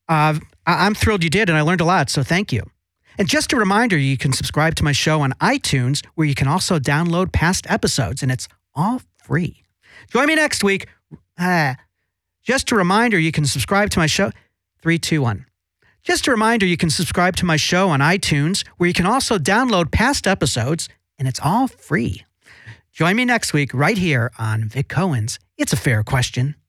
I'm thrilled you did, and I learned a lot, so thank you. And just a reminder, you can subscribe to my show on iTunes, where you can also download past episodes, and it's all free. Join me next week. Just a reminder, you can subscribe to my show. 3, 2, 1. Just a reminder, you can subscribe to my show on iTunes, where you can also download past episodes, and it's all free. Join me next week right here on Vic Cohen's It's a Fair Question.